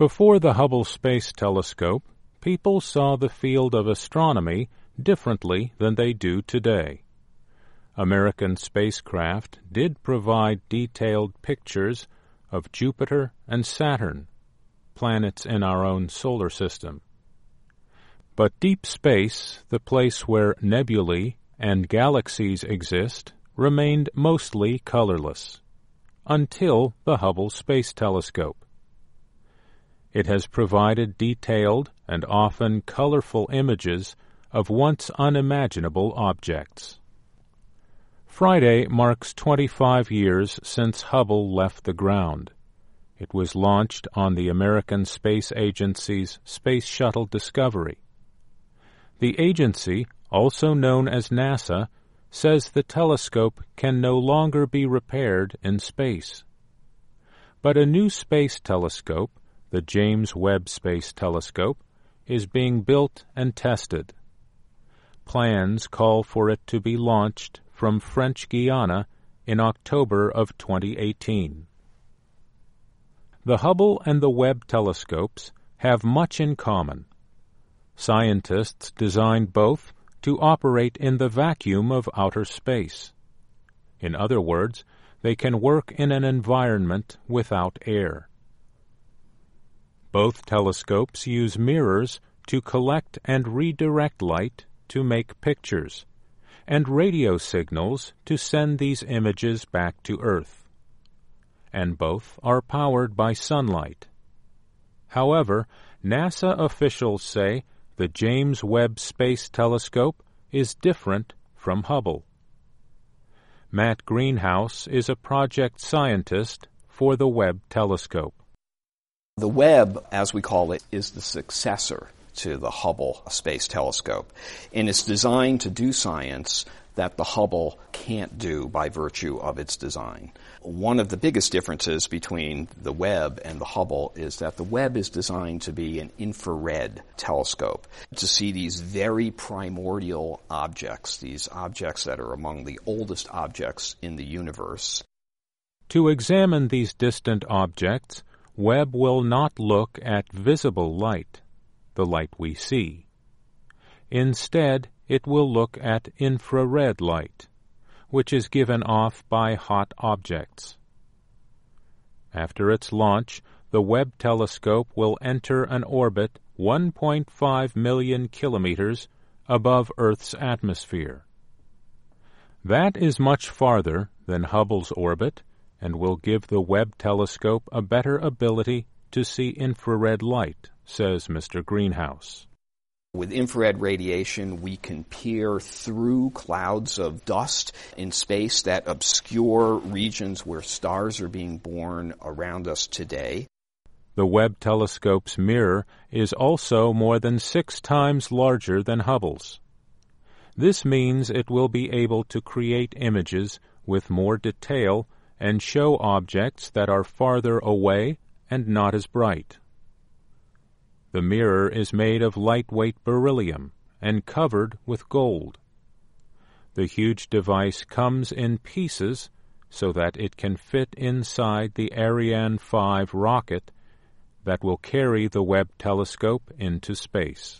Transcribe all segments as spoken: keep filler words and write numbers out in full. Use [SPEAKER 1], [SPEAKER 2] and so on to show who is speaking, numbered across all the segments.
[SPEAKER 1] Before the Hubble Space Telescope, people saw the field of astronomy differently than they do today. American spacecraft did provide detailed pictures of Jupiter and Saturn, planets in our own solar system. But deep space, the place where nebulae and galaxies exist, remained mostly colorless, until the Hubble Space Telescope. It has provided detailed and often colorful images of once unimaginable objects. Friday marks twenty-five years since Hubble left the ground. It was launched on the American Space Agency's Space Shuttle Discovery. The agency, also known as NASA, says the telescope can no longer be repaired in space. But a new space telescope, the James Webb Space Telescope, is being built and tested. Plans call for it to be launched from French Guiana in October of twenty eighteen. The Hubble and the Webb telescopes have much in common. Scientists designed both to operate in the vacuum of outer space. In other words, they can work in an environment without air. Both telescopes use mirrors to collect and redirect light to make pictures, and radio signals to send these images back to Earth. And both are powered by sunlight. However, NASA officials say the James Webb Space Telescope is different from Hubble. Matt Greenhouse is a project scientist for the Webb Telescope.
[SPEAKER 2] The Webb, as we call it, is the successor to the Hubble Space Telescope, and it's designed to do science that the Hubble can't do by virtue of its design. One of the biggest differences between the Webb and the Hubble is that the Webb is designed to be an infrared telescope, to see these very primordial objects, these objects that are among the oldest objects in the universe.
[SPEAKER 1] To examine these distant objects, Webb will not look at visible light, the light we see. Instead, it will look at infrared light, which is given off by hot objects. After its launch, the Webb telescope will enter an orbit one point five million kilometers above Earth's atmosphere. That is much farther than Hubble's orbit, and will give the Webb telescope a better ability to see infrared light, says Mister Greenhouse.
[SPEAKER 2] With infrared radiation, we can peer through clouds of dust in space that obscure regions where stars are being born around us today.
[SPEAKER 1] The Webb telescope's mirror is also more than six times larger than Hubble's. This means it will be able to create images with more detail and show objects that are farther away and not as bright. The mirror is made of lightweight beryllium and covered with gold. The huge device comes in pieces so that it can fit inside the Ariane five rocket that will carry the Webb telescope into space.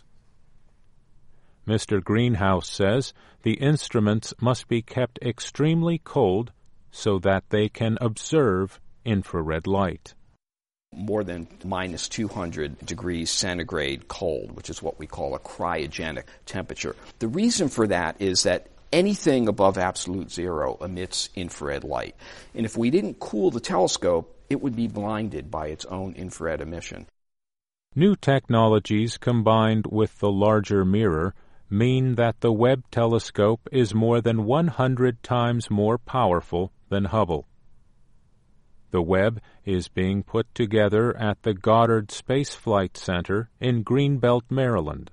[SPEAKER 1] Mister Greenhouse says the instruments must be kept extremely cold so that they can observe infrared light.
[SPEAKER 2] More than minus two hundred degrees centigrade cold, which is what we call a cryogenic temperature. The reason for that is that anything above absolute zero emits infrared light. And if we didn't cool the telescope, it would be blinded by its own infrared emission.
[SPEAKER 1] New technologies combined with the larger mirror mean that the Webb telescope is more than one hundred times more powerful than Hubble. The Webb is being put together at the Goddard Space Flight Center in Greenbelt, Maryland.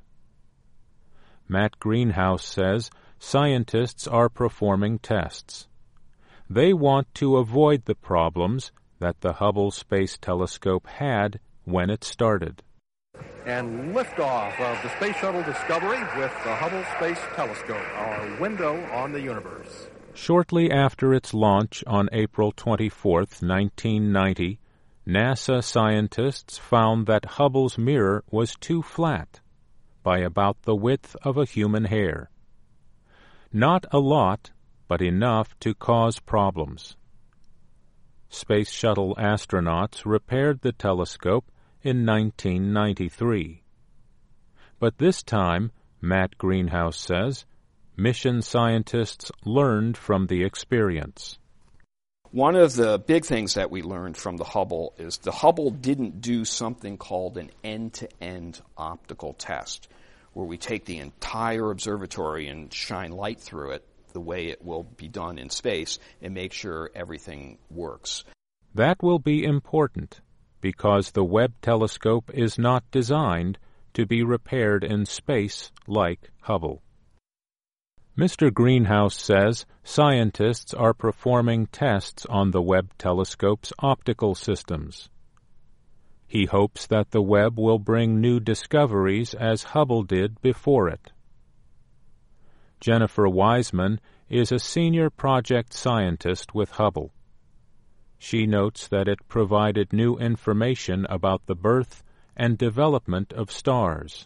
[SPEAKER 1] Matt Greenhouse says scientists are performing tests. They want to avoid the problems that the Hubble Space Telescope had when it started.
[SPEAKER 3] And liftoff of the Space Shuttle Discovery with the Hubble Space Telescope, our window on the universe.
[SPEAKER 1] Shortly after its launch on April twenty-fourth, nineteen ninety, NASA scientists found that Hubble's mirror was too flat, by about the width of a human hair. Not a lot, but enough to cause problems. Space Shuttle astronauts repaired the telescope in nineteen ninety-three. But this time, Matt Greenhouse says, mission scientists learned from the experience.
[SPEAKER 2] One of the big things that we learned from the Hubble is the Hubble didn't do something called an end-to-end optical test, where we take the entire observatory and shine light through it the way it will be done in space and make sure everything works.
[SPEAKER 1] That will be important because the Webb telescope is not designed to be repaired in space like Hubble. Mister Greenhouse says scientists are performing tests on the Webb telescope's optical systems. He hopes that the Webb will bring new discoveries as Hubble did before it. Jennifer Wiseman is a senior project scientist with Hubble. She notes that it provided new information about the birth and development of stars.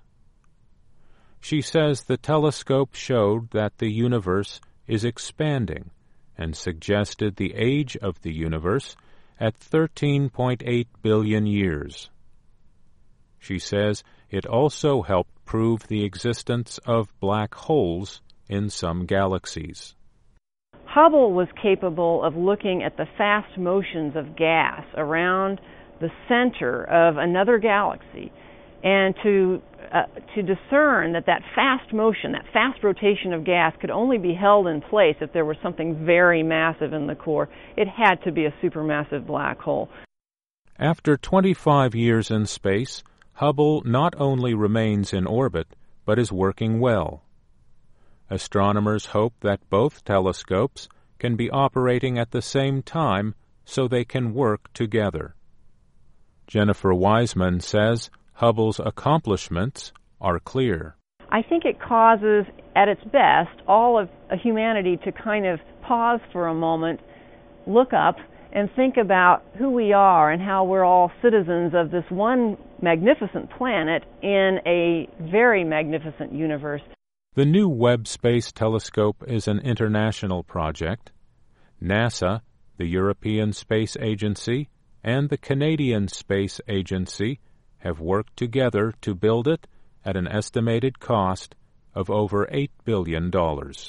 [SPEAKER 1] She says the telescope showed that the universe is expanding and suggested the age of the universe at thirteen point eight billion years. She says it also helped prove the existence of black holes in some galaxies.
[SPEAKER 4] Hubble was capable of looking at the fast motions of gas around the center of another galaxy and to uh, to discern that that fast motion, that fast rotation of gas could only be held in place if there was something very massive in the core. It had to be a supermassive black hole.
[SPEAKER 1] After twenty-five years in space, Hubble not only remains in orbit, but is working well. Astronomers hope that both telescopes can be operating at the same time so they can work together. Jennifer Wiseman says Hubble's accomplishments are clear.
[SPEAKER 4] I think it causes, at its best, all of humanity to kind of pause for a moment, look up, and think about who we are and how we're all citizens of this one magnificent planet in a very magnificent universe.
[SPEAKER 1] The new Webb Space Telescope is an international project. NASA, the European Space Agency, and the Canadian Space Agency have worked together to build it at an estimated cost of over eight billion dollars.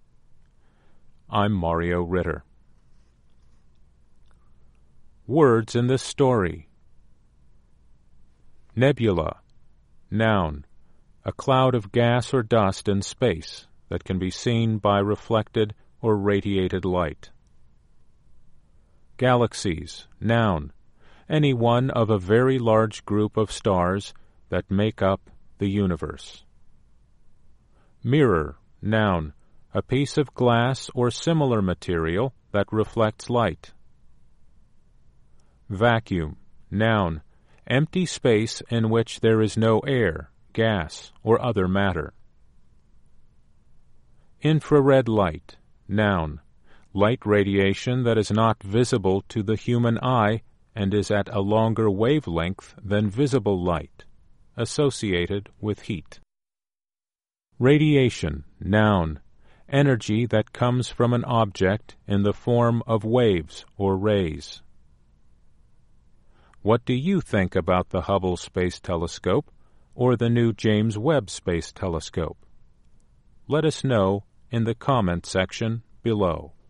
[SPEAKER 1] I'm Mario Ritter. Words in this story. Nebula, noun, a cloud of gas or dust in space that can be seen by reflected or radiated light. Galaxies, noun, any one of a very large group of stars that make up the universe. Mirror, noun, a piece of glass or similar material that reflects light. Vacuum, noun, empty space in which there is no air, gas, or other matter. Infrared light, noun, light radiation that is not visible to the human eye and is at a longer wavelength than visible light, associated with heat. Radiation, noun, energy that comes from an object in the form of waves or rays. What do you think about the Hubble Space Telescope or the new James Webb Space Telescope? Let us know in the comment section below.